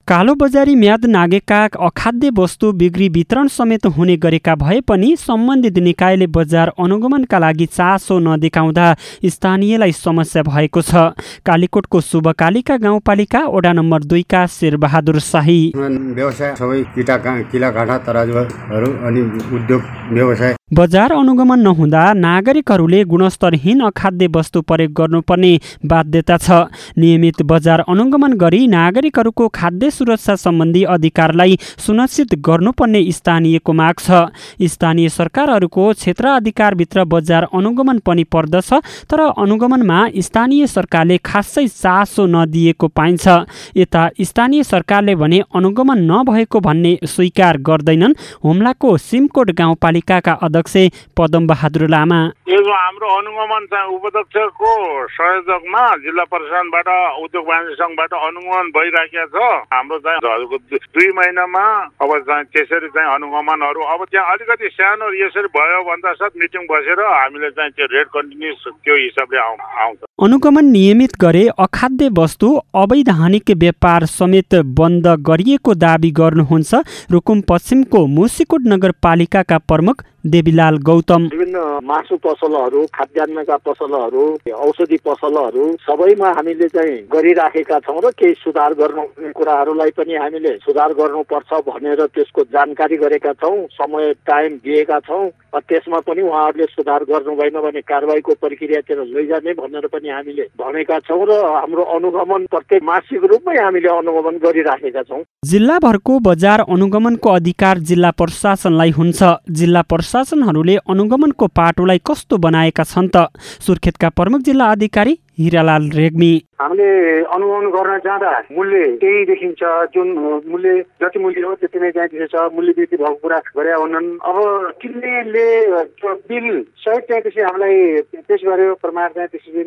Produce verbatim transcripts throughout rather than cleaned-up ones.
कालोबजारी म्याद नागेका अखाद्य वस्तु बिक्री वितरण समेत हुने गरेका भए पनि सम्बन्धित निकायले बजार अनुगमनका लागि चासो नदेखाउँदा स्थानीयलाई समस्या भएको छ। कालीकोटको शुभकालिका गाउँपालिका वडा नम्बर दुईका शेरबहादुर शाही व्यवसाय सबै किटा किला काठा तराजुहरू अनि उद्योग व्यवसाय बजार अनुगमन नहुँदा नागरिकहरूले गुणस्तरहीन अखाद्य वस्तु प्रयोग गर्नुपर्ने बाध्यता छ। नियमित बजार अनुगमन गरी नागरिकहरूको खाद्य सुरक्षा सम्बन्धी अधिकारलाई सुनिश्चित गर्नुपर्ने स्थानीयको माग छ। स्थानीय सरकारहरूको क्षेत्र अधिकारभित्र बजार अनुगमन पनि पर्दछ, तर अनुगमनमा स्थानीय सरकारले खासै चासो नदिएको पाइन्छ। यता स्थानीय सरकारले भने अनुगमन नभएको भन्ने स्वीकार गर्दैनन्। हुम्लाको सिमकोट गाउँपालिकाका अध्यक्ष पदम बहादुर लामा हाम्रो अनुगमन चाहिँ उपाध्यक्षको सहयोगमा जिल्ला प्रशासनबाट उद्योग वाणिज्य संघबाट अनुगमन भइराखेको छ। हाम्रो चाहिँ दुई महिनामा अब चाहिँ त्यसरी चाहिँ अनुगमनहरू अब त्यहाँ अलिकति सानो यसरी भयो भन्दा साथ मिटिङ बसेर हामीले चाहिँ त्यो रेट कन्टिन्युस त्यो हिसाबले आउँछ। अनुगमन नियमित गरे अखाद्य वस्तु अवैधानिक व्यापार समेत बन्द गरिएको दावी गर्नुहुन्छ रुकुम पश्चिमको मुसिकोट नगरपालिकाका प्रमुख देवीलाल गौतम। विभिन्न मासु पसलहरू, खाद्यान्नका पसलहरू, औषधि पसलहरू सबैमा हामीले चाहिँ गरिराखेका छौँ र केही सुधार गर्नुपर्ने कुराहरूलाई पनि हामीले सुधार गर्नुपर्छ भनेर त्यसको जानकारी गरेका छौँ, समय टाइम दिएका छौँ। त्यसमा पनि उहाँहरूले सुधार गर्नु भएन भने कारबाहीको प्रक्रियातिर लैजाने भनेर पनि हामीले भनेका छौँ र हाम्रो अनुगमन प्रत्येक मासिक रूपमै हामीले अनुगमन गरिराखेका छौँ। जिल्लाभरको बजार अनुगमनको अधिकार जिल्ला प्रशासनलाई हुन्छ। जिल्ला प्रशासनहरूले अनुगमनको पाटोलाई कस्तो बनाएका छन् त? सुर्खेतका प्रमुख जिल्ला अधिकारी हिरालाल रेग्मी हामीले अनुगमन गर्न जाँदा मूल्य त्यही देखिन्छ, जुन मूल्य जति मूल्य हो त्यति नै चाहिँ दिएछ। मूल्य वृद्धि भएको कुरा गरे हुनन्। अब किन्नेले त्यो बिल सहित चाहिँ त्यसै हामीलाई पेश गर्यो, प्रमाण चाहिँ त्यसरी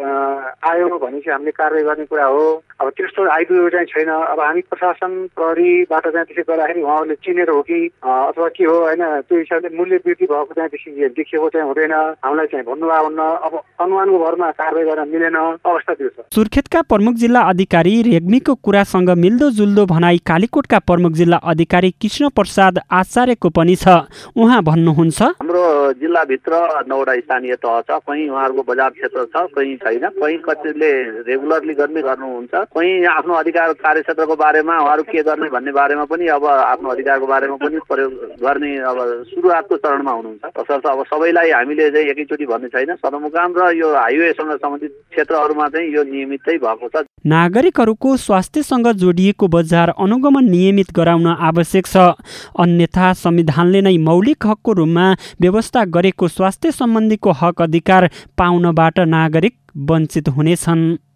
आयो भनेपछि हामीले कारवाही गर्ने कुरा हो। अब त्यस्तो आइपुगेको चाहिँ छैन। अब हामी प्रशासन प्रहरीबाट चाहिँ त्यसै गर्दाखेरि उहाँहरूले चिनेर हो कि अथवा के हो होइन, त्यो हिसाबले मूल्य वृद्धि भएको चाहिँ त्यसरी देखिएको चाहिँ हुँदैन। हामीलाई चाहिँ भन्नुभयो हुन्न। अब अनुमानको भरमा कारवाही गर्न मिलेन अवस्था त्यो छ। सुर्खेतका प्रमुख जिल्ला अधिकारी रेग्मीको कुरासँग मिल्दोजुल्दो भनाई कालीकोटका प्रमुख जिल्ला अधिकारी कृष्ण प्रसाद आचार्यको पनि छ। उहाँ भन्नुहुन्छ, हाम्रो जिल्लाभित्र नौवटा स्थानीय तह छ। कहीँ उहाँहरूको बजार क्षेत्र छ, कहीँ छैन। कहीँ कतिले रेगुलरली गर्ने गर्नुहुन्छ, कहीँ आफ्नो अधिकार कार्यक्षेत्रको बारेमा उहाँहरू के गर्ने भन्ने बारेमा पनि अब आफ्नो अधिकारको बारेमा पनि प्रयोग गर्ने अब सुरुवातको चरणमा हुनुहुन्छ। तसर्थ अब सबैलाई हामीले चाहिँ एकैचोटि भन्ने छैन। सदरमुकाम र यो हाइवेसँग सम्बन्धित क्षेत्रहरूमा चाहिँ यो नियमितै भएको छ। नागरिकहरूको स्वास्थ्यसँग जोडिएको बजार अनुगमन नियमित गराउन आवश्यक छ। अन्यथा संविधानले नै मौलिक हकको रूपमा व्यवस्था गरेको स्वास्थ्य सम्बन्धीको हक अधिकार पाउनबाट नागरिक वञ्चित हुनेछन्।